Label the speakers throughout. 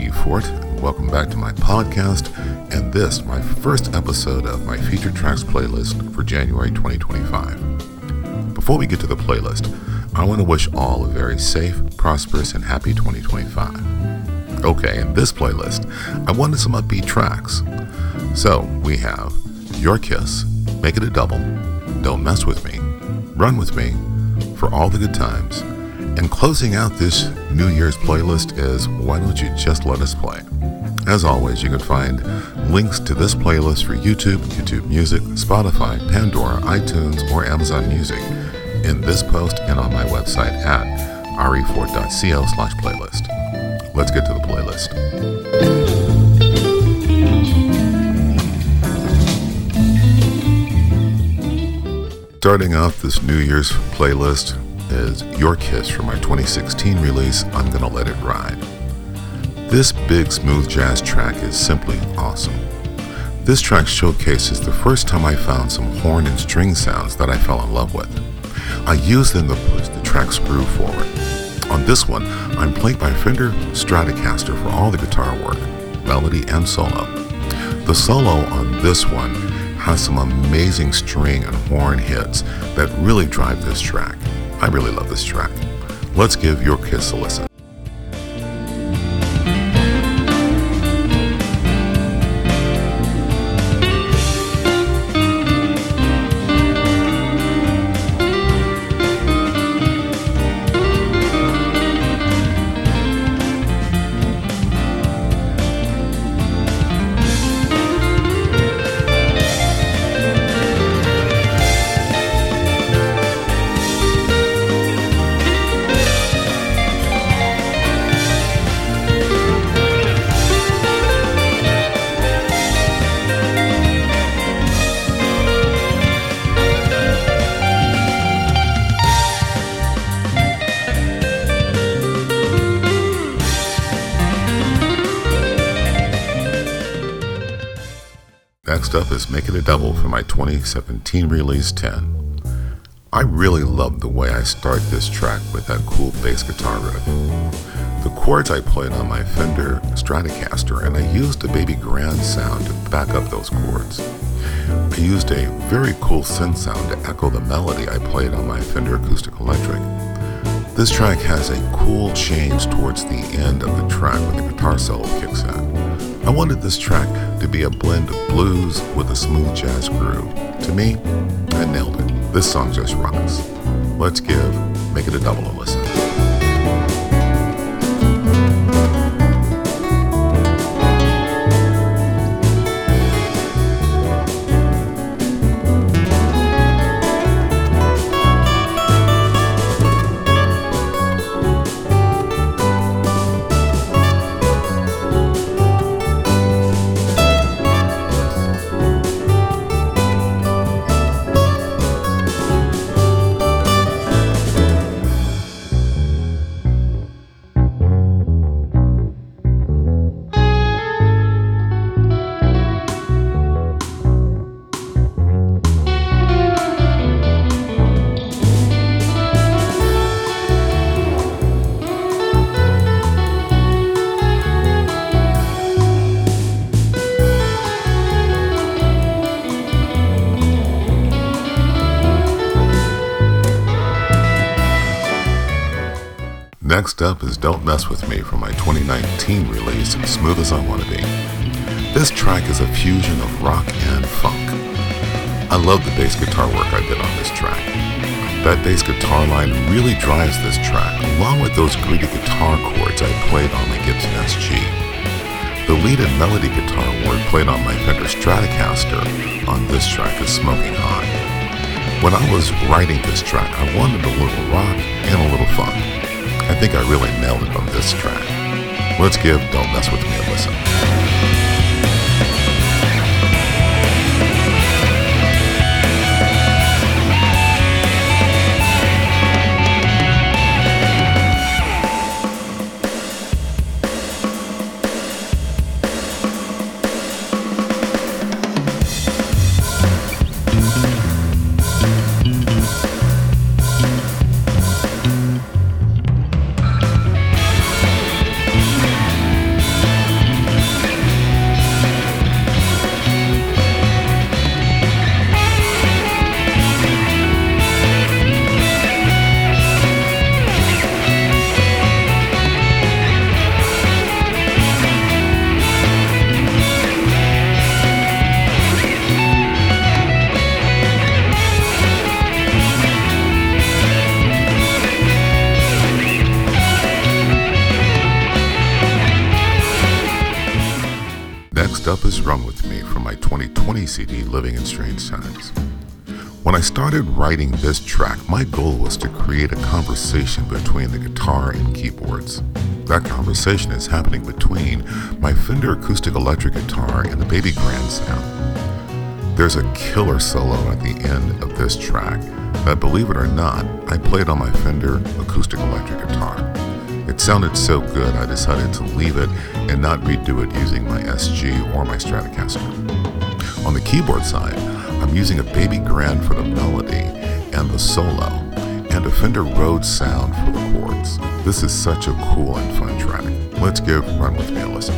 Speaker 1: Steve Fort. Welcome back to my podcast, and this, my first episode of my featured tracks playlist for January 2025. Before we get to the playlist, I want to wish all a very safe, prosperous, and happy 2025. Okay, in this playlist, I wanted some upbeat tracks. So, we have Your Kiss, Make It a Double, Don't Mess With Me, Run With Me, For All the Good Times, and closing out this New Year's playlist is Why Don't You Just Let Us Play. As always, you can find links to this playlist for YouTube Music, Spotify, Pandora, iTunes, or Amazon Music in this post and on my website at refort.co/playlist. Let's get to the playlist. Starting off this New Year's playlist is Your Kiss from my 2016 release, I'm Gonna Let It Ride. This big smooth jazz track is simply awesome. This track showcases the first time I found some horn and string sounds that I fell in love with. I used them to push the track's groove forward. On this one, I'm played by Fender Stratocaster for all the guitar work, melody, and solo. The solo on this one has some amazing string and horn hits that really drive this track. I really love this track. Let's give Your Kiss a listen. Next up is Make It a Double from my 2017 release 10. I really love the way I start this track with that cool bass guitar riff. The chords I played on my Fender Stratocaster, and I used a Baby Grand sound to back up those chords. I used a very cool synth sound to echo the melody I played on my Fender Acoustic Electric. This track has a cool change towards the end of the track when the guitar solo kicks in. I wanted this track to be a blend of blues with a smooth jazz groove. To me, I nailed it. This song just rocks. Let's give Make It a Double a listen. Next up is Don't Mess With Me from my 2019 release, Smooth As I Wanna Be. This track is a fusion of rock and funk. I love the bass guitar work I did on this track. That bass guitar line really drives this track, along with those gritty guitar chords I played on the Gibson SG. The lead and melody guitar work played on my Fender Stratocaster on this track is smoking hot. When I was writing this track, I wanted a little rock and a little funk. I think I really nailed it on this track. Let's give Don't Mess With Me a listen. Next up is Run With Me from my 2020 CD, Living in Strange Times. When I started writing this track, my goal was to create a conversation between the guitar and keyboards. That conversation is happening between my Fender acoustic electric guitar and the Baby Grand sound. There's a killer solo at the end of this track that, believe it or not, I played on my Fender acoustic electric guitar. It sounded so good I decided to leave it and not redo it using my SG or my Stratocaster. On the keyboard side, I'm using a Baby Grand for the melody and the solo, and a Fender Rhodes sound for the chords. This is such a cool and fun track. Let's give Run With Me a listen.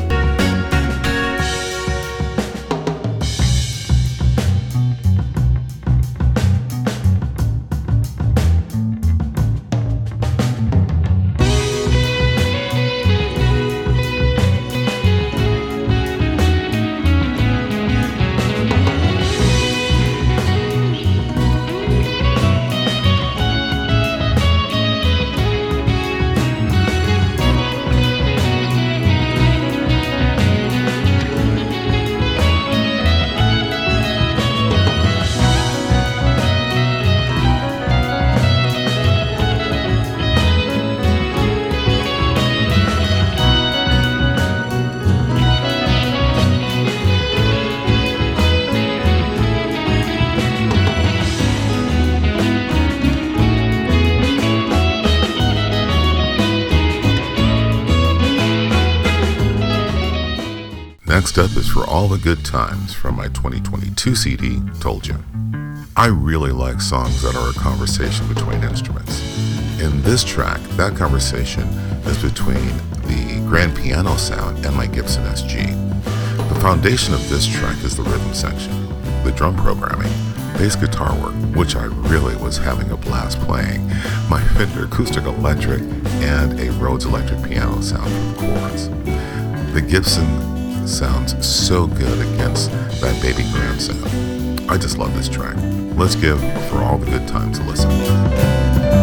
Speaker 1: Next up is For All the Good Times from my 2022 CD, Told You. I really like songs that are a conversation between instruments. In this track, that conversation is between the grand piano sound and my Gibson SG. The foundation of this track is the rhythm section, the drum programming, bass guitar work, which I really was having a blast playing, my Fender acoustic electric, and a Rhodes electric piano sound for the chords. The Gibson sounds so good against that Baby Grand sound. I just love this track. Let's give For All the Good Times a listen.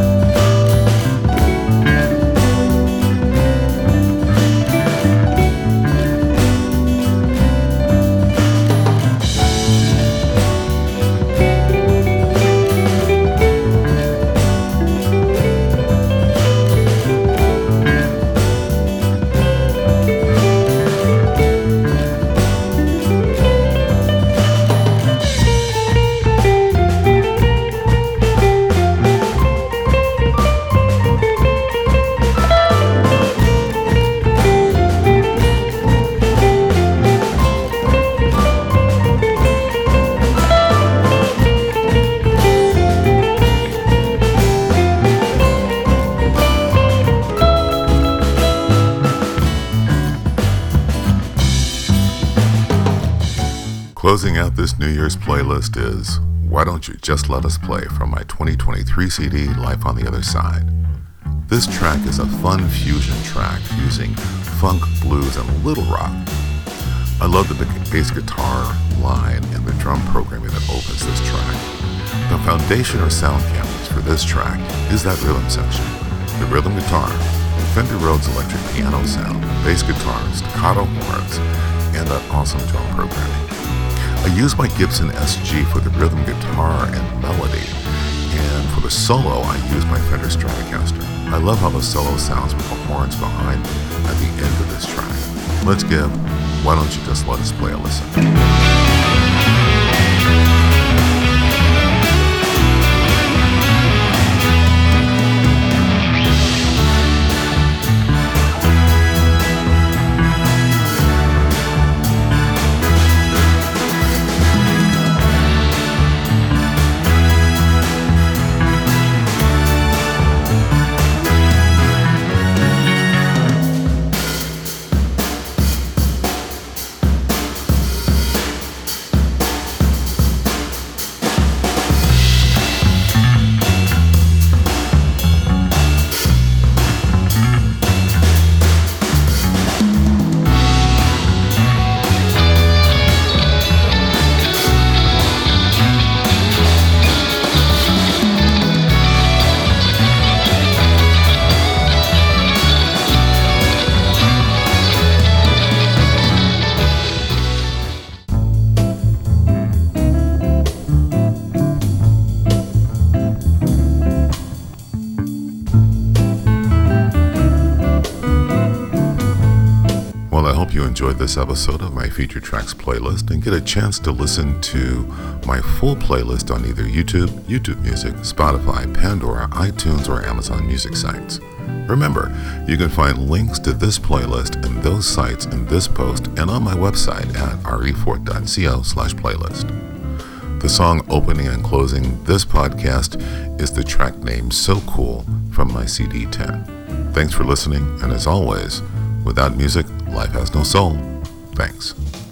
Speaker 1: Closing out this New Year's playlist is Why Don't You Just Let Us Play from my 2023 CD, Life on the Other Side. This track is a fun fusion track fusing funk, blues, and a little rock. I love the bass guitar line and the drum programming that opens this track. The foundation or sound canvas for this track is that rhythm section, the rhythm guitar, Fender Rhodes electric piano sound, bass guitar, staccato horns, and that awesome drum programming. I use my Gibson SG for the rhythm guitar and melody, and for the solo I use my Fender Stratocaster. I love how the solo sounds with the horns behind me at the end of this track. Let's give Why Don't You Just Let Us Play a listen. you enjoyed this episode of my Featured Tracks playlist and get a chance to listen to my full playlist on either YouTube Music, Spotify, Pandora, iTunes, or Amazon Music sites. Remember, you can find links to this playlist and those sites in this post and on my website at refort.co/playlist. The song opening and closing this podcast is the track named So Cool from my CD 10. Thanks for listening, and as always, without music, life has no soul. Thanks.